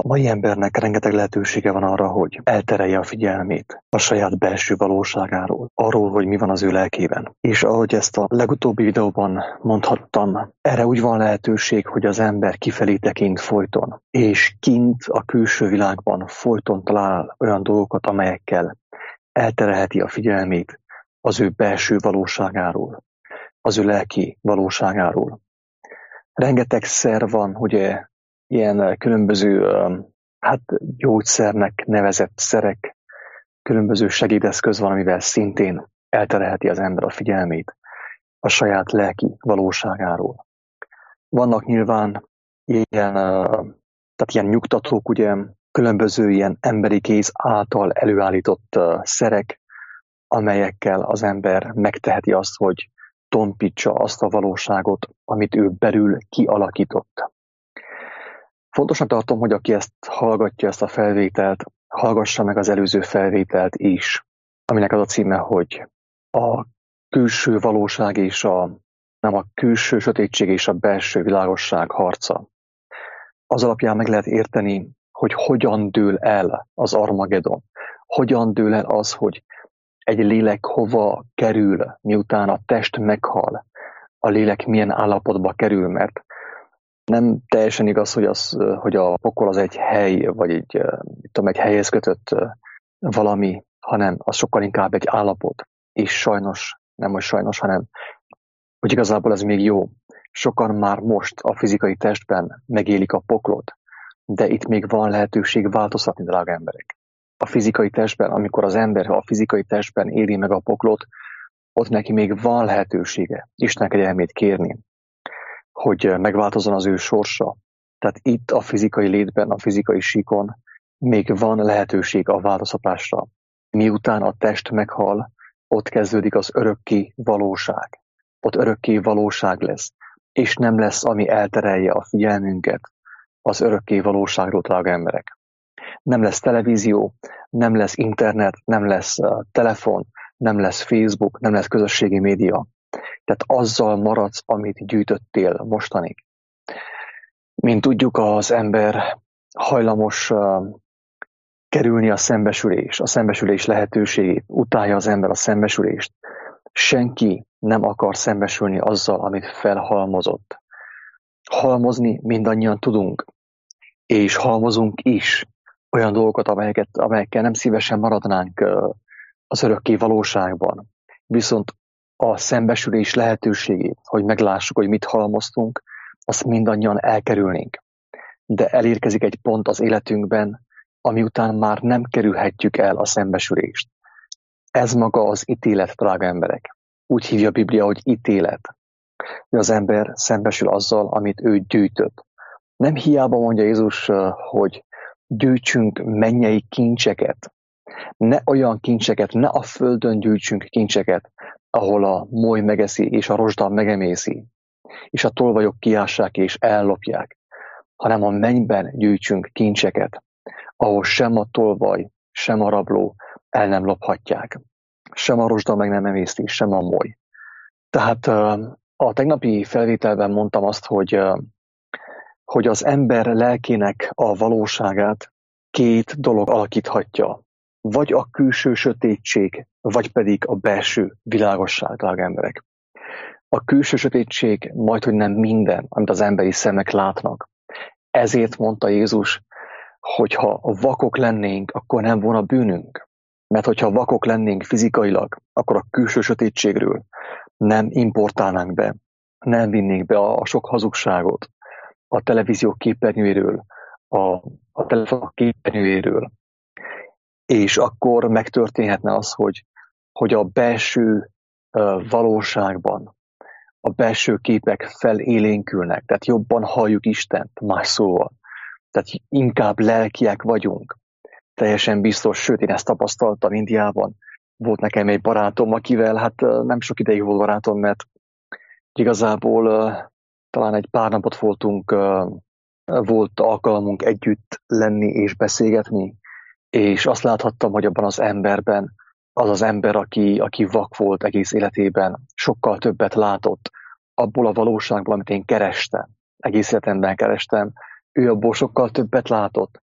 mai embernek rengeteg lehetősége van arra, hogy elterelje a figyelmét a saját belső valóságáról, arról, hogy mi van az ő lelkében. És ahogy ezt a legutóbbi videóban mondhattam, erre úgy van lehetőség, hogy az ember kifelé tekint folyton, és kint a külső világban folyton talál olyan dolgokat, amelyekkel elterelheti a figyelmét az ő belső valóságáról, az ő lelki valóságáról. Rengeteg szer van, ugye, ilyen különböző gyógyszernek nevezett szerek, különböző segédeszköz van, amivel szintén elterelheti az ember a figyelmét a saját lelki valóságáról. Vannak nyilván ilyen nyugtatók, ugye, különböző ilyen emberi kéz által előállított szerek, amelyekkel az ember megteheti azt, hogy tompítsa azt a valóságot, amit ő belül kialakított. Fontosnak tartom, hogy aki ezt hallgatja, ezt a felvételt, hallgassa meg az előző felvételt is, aminek az a címe, hogy a külső valóság és nem a külső sötétség és a belső világosság harca. Az alapján meg lehet érteni, hogy hogyan dől el az Armagedon, hogyan dől el az, hogy egy lélek hova kerül, miután a test meghal, a lélek milyen állapotba kerül, mert nem teljesen igaz, hogy a pokol az egy hely, vagy egy helyhez kötött valami, hanem az sokkal inkább egy állapot. És sajnos, nem hogy sajnos, hanem hogy igazából ez még jó. Sokan már most a fizikai testben megélik a poklot, de itt még van lehetőség változtatni, drága emberek. A fizikai testben, amikor az ember a fizikai testben éli meg a poklot, ott neki még van lehetősége Isten kegyelmét kérni, hogy megváltozzon az ő sorsa. Tehát itt a fizikai létben, a fizikai síkon még van lehetőség a változtatásra. Miután a test meghal, ott kezdődik az örökké valóság. Ott örökké valóság lesz, és nem lesz, ami elterelje a figyelmünket az örökké valóságról, drága emberek. Nem lesz televízió, nem lesz internet, nem lesz telefon, nem lesz Facebook, nem lesz közösségi média. Tehát azzal maradsz, amit gyűjtöttél mostanig. Mint tudjuk, az ember hajlamos kerülni a szembesülés lehetőségét, utálja az ember a szembesülést. Senki nem akar szembesülni azzal, amit felhalmozott. Halmozni mindannyian tudunk, és halmozunk is olyan dolgokat, amelyekkel nem szívesen maradnánk az örökké valóságban. Viszont a szembesülés lehetőségét, hogy meglássuk, hogy mit halmoztunk, azt mindannyian elkerülnénk. De elérkezik egy pont az életünkben, ami után már nem kerülhetjük el a szembesülést. Ez maga az ítélet, drága emberek. Úgy hívja a Biblia, hogy ítélet. Az ember szembesül azzal, amit ő gyűjtött. Nem hiába mondja Jézus, hogy gyűjtsünk mennyei kincseket. Ne olyan kincseket, ne a földön gyűjtsünk kincseket, ahol a moly megeszi és a rozsda megemészi, és a tolvajok kiássák és ellopják, hanem a mennyben gyűjtsünk kincseket, ahol sem a tolvaj, sem a rabló el nem lophatják, sem a rozsda meg nem emészi, sem a moly. Tehát a tegnapi felvételben mondtam azt, hogy az ember lelkének a valóságát két dolog alakíthatja. Vagy a külső sötétség, vagy pedig a belső világosság, drága emberek. A külső sötétség majdhogy nem minden, amit az emberi szemek látnak. Ezért mondta Jézus, hogy ha vakok lennénk, akkor nem volna bűnünk. Mert hogyha vakok lennénk fizikailag, akkor a külső sötétségről nem importálnánk be, nem vinnénk be a sok hazugságot, a televízió képernyőjéről, a telefonok képernyőjéről. És akkor megtörténhetne az, hogy a belső valóságban a belső képek felélénkülnek, tehát jobban halljuk Istent, más szóval. Tehát inkább lelkiek vagyunk. Teljesen biztos, sőt, én ezt tapasztaltam Indiában. Volt nekem egy barátom, akivel nem sok ideig volt barátom, mert igazából talán egy pár napot volt alkalmunk együtt lenni és beszélgetni, és azt láthattam, hogy abban az emberben, az ember, aki vak volt egész életében, sokkal többet látott abból a valóságból, amit én kerestem. Egész életemben kerestem. Ő abból sokkal többet látott,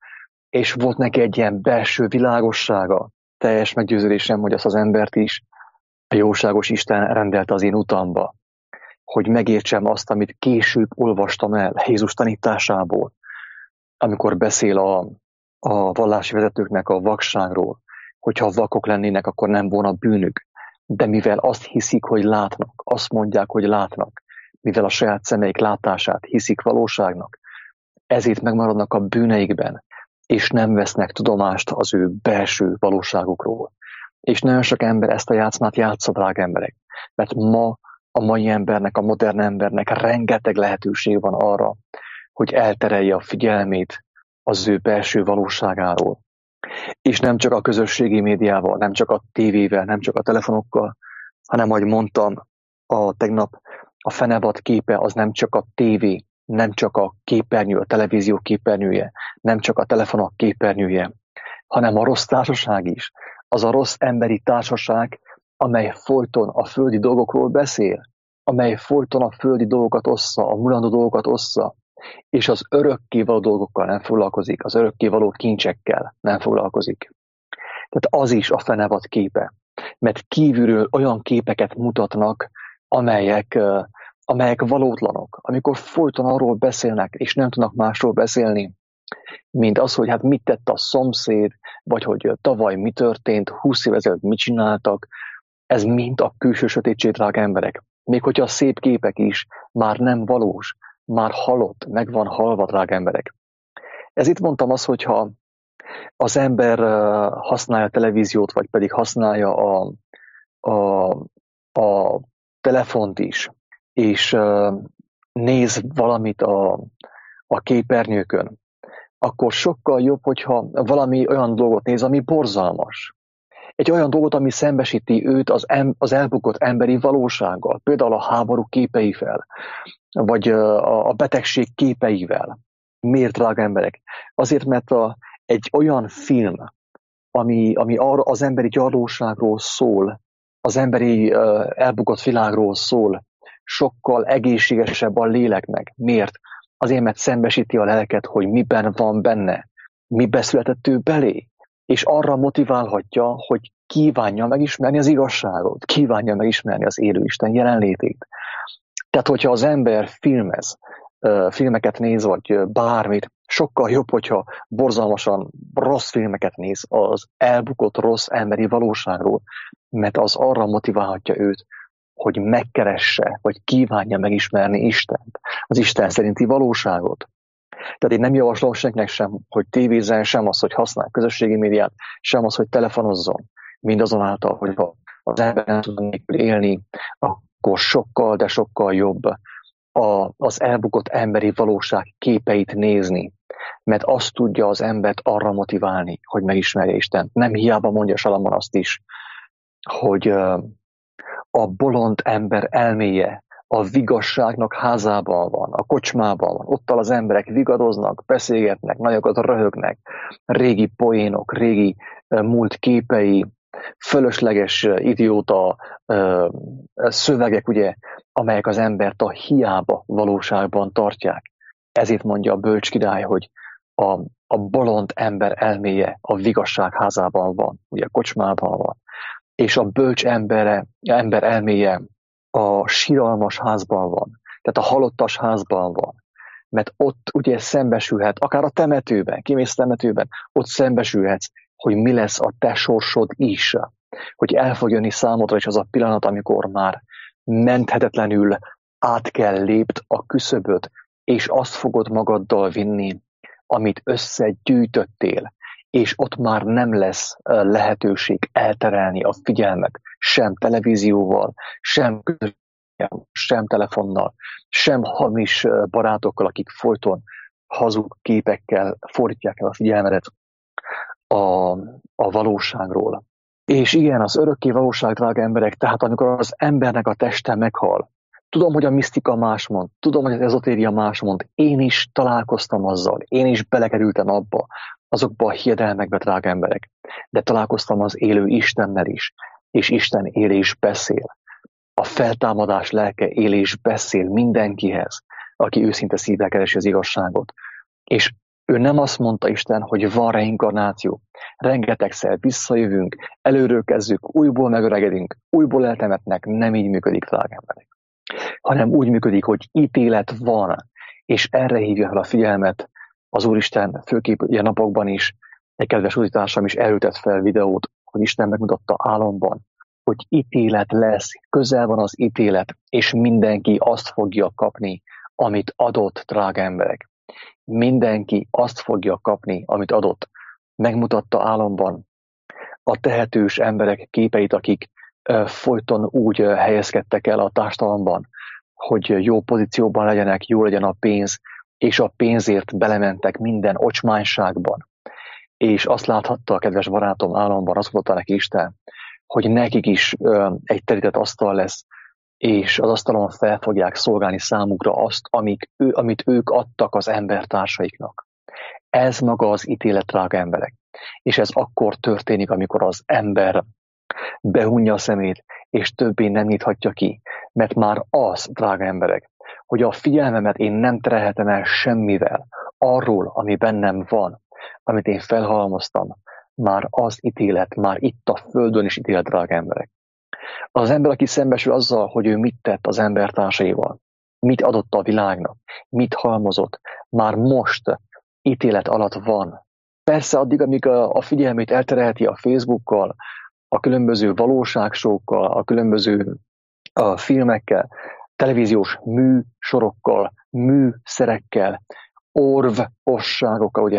és volt neki egy ilyen belső világossága. Teljes meggyőződésem, hogy azt az embert is a jóságos Isten rendelte az én utamba, hogy megértsem azt, amit később olvastam el Jézus tanításából, amikor beszél a vallási vezetőknek a vakságról, hogyha vakok lennének, akkor nem volna bűnük. De mivel azt hiszik, hogy látnak, azt mondják, hogy látnak, mivel a saját szemeik látását hiszik valóságnak, ezért megmaradnak a bűneikben, és nem vesznek tudomást az ő belső valóságukról. És nagyon sok ember ezt a játszmát játsza, drága emberek. Mert ma a mai embernek, a modern embernek rengeteg lehetőség van arra, hogy elterelje a figyelmét az ő belső valóságáról. És nem csak a közösségi médiával, nem csak a tévével, nem csak a telefonokkal, hanem, ahogy mondtam, tegnap a fenevad képe az nem csak a tévé, nem csak a képernyő, a televízió képernyője, nem csak a telefonok képernyője, hanem a rossz társaság is. Az a rossz emberi társaság, amely folyton a földi dolgokról beszél, amely folyton a földi dolgokat ossza, a mulandó dolgokat ossza, és az örökkévaló dolgokkal nem foglalkozik, az örökkévaló kincsekkel nem foglalkozik. Tehát az is a fenevad képe, mert kívülről olyan képeket mutatnak, amelyek valótlanok, amikor folyton arról beszélnek, és nem tudnak másról beszélni, mint az, hogy hát mit tett a szomszéd, vagy hogy tavaly mi történt, 20 évvel ezelőtt mit csináltak, ez mind a külső sötétség, drága emberek. Még hogyha a szép képek is már nem valós, már halott, meg van halva, drága emberek. Ez itt mondtam azt, hogyha az ember használja a televíziót, vagy pedig használja a telefont is, és néz valamit a képernyőkön, akkor sokkal jobb, hogyha valami olyan dolgot néz, ami borzalmas. Egy olyan dolgot, ami szembesíti őt az elbukott emberi valósággal, például a háború képeivel, vagy a betegség képeivel. Miért, drága emberek? Azért, mert egy olyan film, ami arra az emberi gyarlóságról szól, az emberi elbukott világról szól, sokkal egészségesebb a léleknek. Miért? Azért, mert szembesíti a lelket, hogy miben van benne, mibe született ő belé, és arra motiválhatja, hogy kívánja megismerni az igazságot, kívánja megismerni az élő Isten jelenlétét. Tehát, hogyha az ember filmeket néz, vagy bármit, sokkal jobb, hogyha borzalmasan rossz filmeket néz az elbukott rossz emberi valóságról, mert az arra motiválhatja őt, hogy megkeresse, vagy kívánja megismerni Istent, az Isten szerinti valóságot. Tehát én nem javaslom senkinek sem, hogy tévézzen, sem az, hogy használ közösségi médiát, sem az, hogy telefonozzon. Mindazonáltal, hogy ha az ember nem tud nélkül élni, akkor sokkal, de sokkal jobb az elbukott emberi valóság képeit nézni, mert azt tudja az embert arra motiválni, hogy megismerje Istent. Nem hiába mondja Salamon azt is, hogy a bolond ember elméje a vigasságnak házában van, a kocsmában van. Ottal az emberek vigadoznak, beszélgetnek, nagyokat röhögnek, régi poénok, régi múlt képei, fölösleges idióta szövegek, ugye, amelyek az embert a hiába valóságban tartják. Ezért mondja a bölcs király, hogy a bolond ember elméje a vigasság házában van, ugye a kocsmában van, és a bölcs ember elméje a síralmas házban van, tehát a halottas házban van, mert ott ugye szembesülhet, akár a temetőben, kimész temetőben, ott szembesülhetsz, hogy mi lesz a te sorsod is, hogy el fog jönni számodra is az a pillanat, amikor már menthetetlenül át kell lépd a küszöböt, és azt fogod magaddal vinni, amit összegyűjtöttél, és ott már nem lesz lehetőség elterelni a figyelmet sem televízióval, sem telefonnal, sem hamis barátokkal, akik folyton hazug képekkel fordítják el a figyelmedet a valóságról. És igen, az örökké valóság, drága emberek, tehát amikor az embernek a teste meghal, tudom, hogy a misztika más mond, tudom, hogy az ezotéria más mond, én is találkoztam azzal, én is belekerültem azokba a hiedelmekbe, drága emberek, de találkoztam az élő Istennel is, és Isten él és beszél. A feltámadás lelke él és beszél mindenkihez, aki őszinte szívvel keresi az igazságot. És Ő nem azt mondta Isten, hogy van reinkarnáció. Rengetegszer visszajövünk, előről kezdjük, újból megöregedünk, újból eltemetnek, nem így működik, drága emberek. Hanem úgy működik, hogy ítélet van, és erre hívja fel a figyelmet az Úristen, főképp ilyen napokban is. Egy kedves úritársam is elültett fel videót, hogy Isten megmutatta álomban, hogy ítélet lesz, közel van az ítélet, és mindenki azt fogja kapni, amit adott, drága emberek. Mindenki azt fogja kapni, amit adott. Megmutatta álomban a tehetős emberek képeit, akik folyton úgy helyezkedtek el a társadalomban, hogy jó pozícióban legyenek, jó legyen a pénz, és a pénzért belementek minden ocsmányságban. És azt láthatta a kedves barátom álomban, azt mondta neki Isten, hogy nekik is egy terített asztal lesz, és az asztalon fel fogják szolgálni számukra azt, amit ők adtak az embertársaiknak. Ez maga az ítélet, drága emberek. És ez akkor történik, amikor az ember behunja a szemét, és többé nem nyithatja ki. Mert már az, drága emberek, hogy a figyelmemet én nem terelhetem el semmivel arról, ami bennem van, amit én felhalmoztam, már az ítélet, már itt a földön is ítélet, drága emberek. Az ember, aki szembesül azzal, hogy ő mit tett az embertársaival, mit adott a világnak, mit halmozott, már most ítélet alatt van. Persze addig, amíg a figyelmét elterelheti a Facebookkal, a különböző valóságsókkal, a különböző filmekkel, televíziós műsorokkal, műszerekkel, orvosságokkal, ugye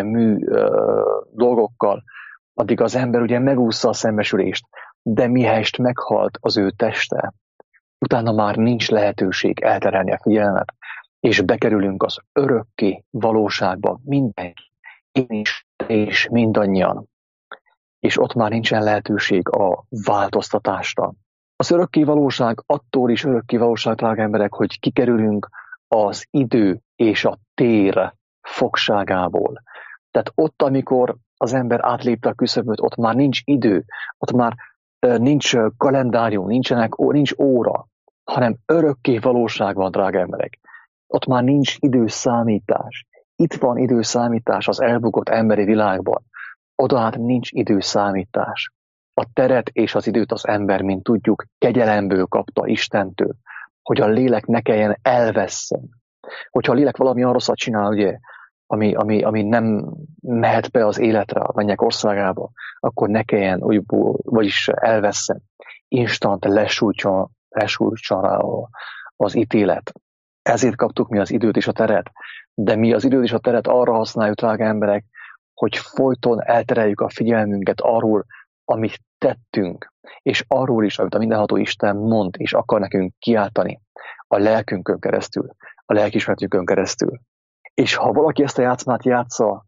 dolgokkal, addig az ember ugye megúszza a szembesülést, de mihelyest meghalt az ő teste, utána már nincs lehetőség elterelni a figyelmet, és bekerülünk az örökké valóságba, mindenki, én is, te is, mindannyian. És ott már nincsen lehetőség a változtatásra. Az örökké valóság attól is örökké valóság, drága emberek, hogy kikerülünk az idő és a tér fogságából. Tehát ott, amikor az ember átlépte a küszöböt, ott már nincs idő, ott már nincs kalendárium, nincs óra, hanem örökké valóság van, drága emberek. Ott már nincs időszámítás. Itt van időszámítás az elbukott emberi világban. Oda hát nincs időszámítás. A teret és az időt az ember, mint tudjuk, kegyelemből kapta Istentől, hogy a lélek ne kelljen elvesszen. Hogyha a lélek valami rosszat csinál, ugye, ami nem mehet be az életre, a mennyek országába, akkor ne kelljen újból, vagyis elvesszen. Instant lesújtson rá az ítélet. Ezért kaptuk mi az időt és a teret. De mi az időt és a teret arra használjuk, drága emberek, hogy folyton eltereljük a figyelmünket arról, amit tettünk, és arról is, amit a mindenható Isten mond, és akar nekünk kiáltani a lelkünkön keresztül, a lelkiismeretünkön keresztül. És ha valaki ezt a játszmát játsza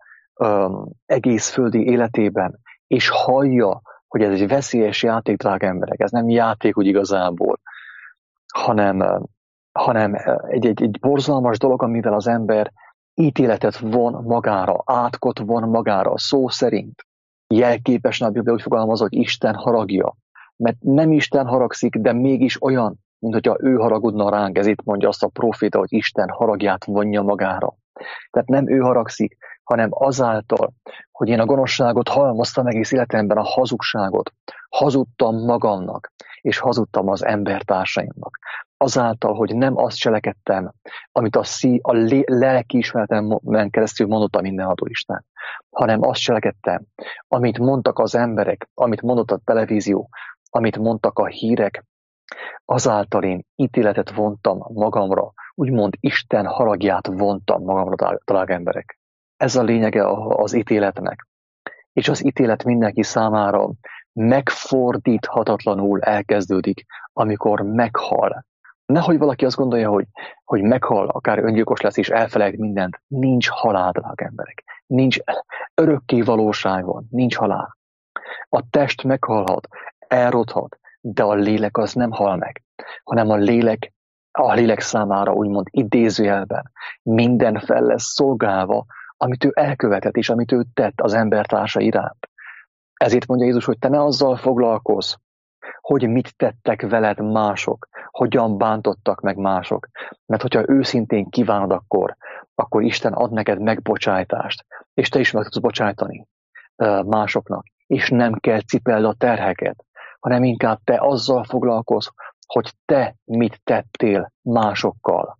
egész földi életében, és hallja, hogy ez egy veszélyes játék, drága emberek, ez nem játék úgy igazából, hanem egy borzalmas dolog, amivel az ember ítéletet von magára, átkot von magára, szó szerint. Jelképesen a Biblia úgy fogalmaz, hogy Isten haragja. Mert nem Isten haragszik, de mégis olyan, mint hogyha ő haragudna ránk. Ezért mondja azt a próféta, hogy Isten haragját vonja magára. Tehát nem ő haragszik, hanem azáltal, hogy én a gonoszságot halmoztam egész életemben, a hazugságot. Hazudtam magamnak, és hazudtam az embertársaimnak. Azáltal, hogy nem azt cselekedtem, amit a lelkiismeretemen keresztül mondott a mindenható Isten, hanem azt cselekedtem, amit mondtak az emberek, amit mondott a televízió, amit mondtak a hírek, azáltal én ítéletet vontam magamra, úgymond Isten haragját vontam magamra, drága emberek. Ez a lényege az ítéletnek. És az ítélet mindenki számára megfordíthatatlanul elkezdődik, amikor meghal. Nehogy valaki azt gondolja, hogy meghal, akár öngyilkos lesz és elfelejt mindent. Nincs halál, drága emberek. Nincs örökké valóság van, nincs halál. A test meghalhat, elrothat, de a lélek az nem hal meg, hanem a lélek számára úgymond idézőjelben minden fel lesz szolgálva, amit ő elkövetett és amit ő tett az embertársa iránt. Ezért mondja Jézus, hogy te ne azzal foglalkozz, hogy mit tettek veled mások, hogyan bántottak meg mások. Mert hogyha őszintén kívánod, akkor Isten ad neked megbocsájtást, és te is meg tudsz bocsájtani másoknak, és nem kell cipeld a terheket, hanem inkább te azzal foglalkozz, hogy te mit tettél másokkal,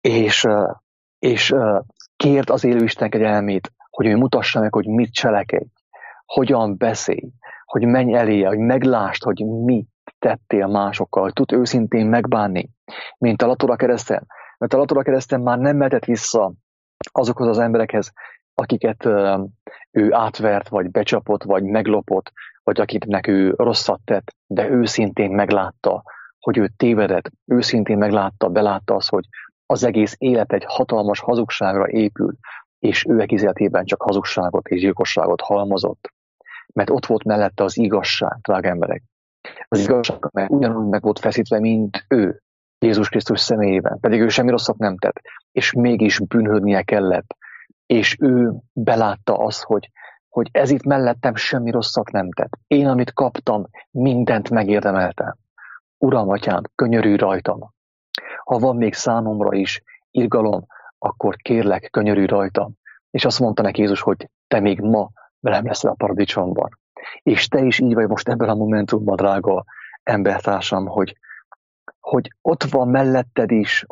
és kérd az élő Isten kegyelmét, hogy ő mutassa meg, hogy mit cselekedj, hogyan beszélj, hogy menj eléje, hogy meglásd, hogy mit tettél másokkal, hogy tud őszintén megbánni, mint a Latora kereszten. Mert a Latora kereszten már nem mehetett vissza azokhoz az emberekhez, akiket ő átvert, vagy becsapott, vagy meglopott, vagy akiknek ő rosszat tett, de őszintén meglátta, hogy ő tévedett, őszintén meglátta, belátta azt, hogy az egész élet egy hatalmas hazugságra épül, és ő egész életében csak hazugságot és gyilkosságot halmozott. Mert ott volt mellette az igazság, drága emberek. Az igazság, mert ugyanúgy meg volt feszítve, mint ő, Jézus Krisztus személyében, pedig ő semmi rosszat nem tett, és mégis bűnhődnie kellett. És ő belátta azt, hogy ez itt mellettem semmi rosszat nem tett. Én, amit kaptam, mindent megérdemeltem. Uram, Atyám, könyörülj rajtam. Ha van még számomra is irgalom, akkor kérlek, könyörülj rajtam. És azt mondta neki Jézus, hogy te még ma velem leszel a paradicsomban. És te is így vagy most ebben a momentumban, drága embertársam, hogy ott van melletted is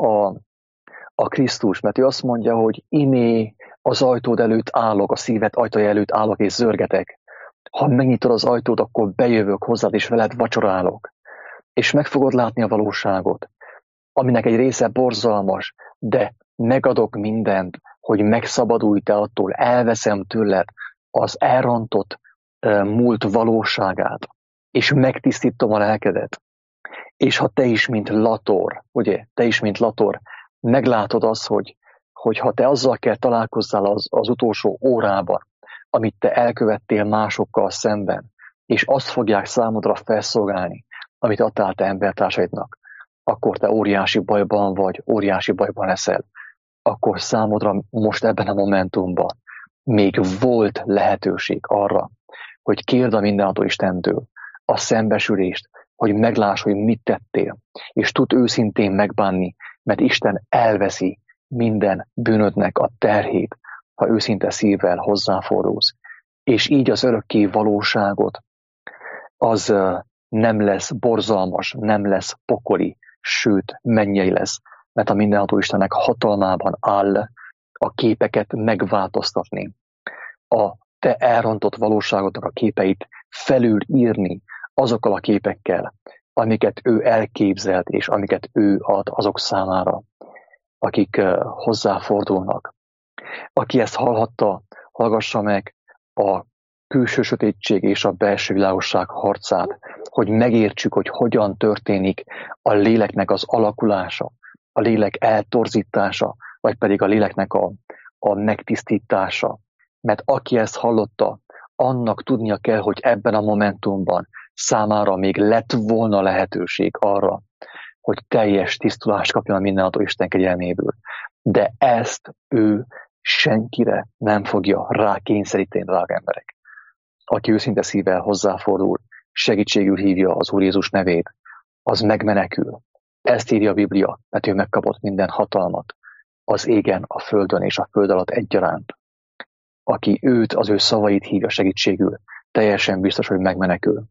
a Krisztus, mert ő azt mondja, hogy imé az ajtód előtt állok, a szíved ajtaja előtt állok és zörgetek. Ha megnyitod az ajtót, akkor bejövök hozzád és veled vacsorálok. És meg fogod látni a valóságot, aminek egy része borzalmas, de megadok mindent, hogy megszabadulj te attól, elveszem tőled az elrontott múlt valóságát, és megtisztítom a lelkedet. És ha te is, mint Lator, ugye, te is, mint Lator, meglátod azt, hogy ha te azzal kell találkozzál az utolsó órában, amit te elkövettél másokkal szemben, és azt fogják számodra felszolgálni, amit adtál te embertársaidnak, akkor te óriási bajban vagy, óriási bajban leszel. Akkor számodra most ebben a momentumban még volt lehetőség arra, hogy kérd a mindenható Istentől a szembesülést, hogy megláss, hogy mit tettél, és tud őszintén megbánni, mert Isten elveszi minden bűnödnek a terhét, ha őszinte szívvel hozzáfordulsz. És így az örökké valóságot az nem lesz borzalmas, nem lesz pokoli, sőt mennyei lesz, mert a mindenható Istennek hatalmában áll a képeket megváltoztatni, a te elrontott valóságodnak a képeit felülírni azokkal a képekkel, amiket ő elképzelt, és amiket ő ad azok számára, akik hozzáfordulnak. Aki ezt hallhatta, hallgassa meg a külső sötétség és a belső világosság harcát, hogy megértsük, hogy hogyan történik a léleknek az alakulása, a lélek eltorzítása, vagy pedig a léleknek a megtisztítása. Mert aki ezt hallotta, annak tudnia kell, hogy ebben a momentumban számára még lett volna lehetőség arra, hogy teljes tisztulást kapjon a mindenható Isten kegyelméből. De ezt ő senkire nem fogja rákényszeríteni, drága emberek. Aki őszinte szívvel hozzáfordul, segítségül hívja az Úr Jézus nevét, az megmenekül. Ezt írja a Biblia, mert ő megkapott minden hatalmat az égen, a földön és a föld alatt egyaránt. Aki őt, az ő szavait hívja segítségül, teljesen biztos, hogy megmenekül.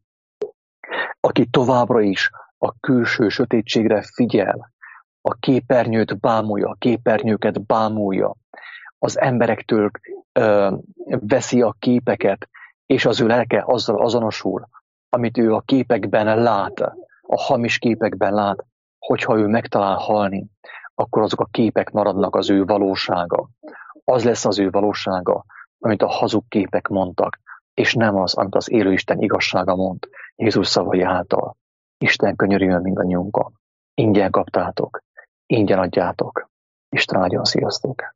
Aki továbbra is a külső sötétségre figyel, a képernyőt bámulja, a képernyőket bámulja, az emberektől veszi a képeket, és az ő lelke azzal azonosul, amit ő a képekben lát, a hamis képekben lát, hogyha ő megtalál halni, akkor azok a képek maradnak az ő valósága. Az lesz az ő valósága, amit a hazug képek mondtak, és nem az, amit az élő Isten igazsága mond Jézus szavai által. Isten könyörüljön mindannyiunkon. Ingyen kaptátok, ingyen adjátok. Isten áldjon, sziasztok!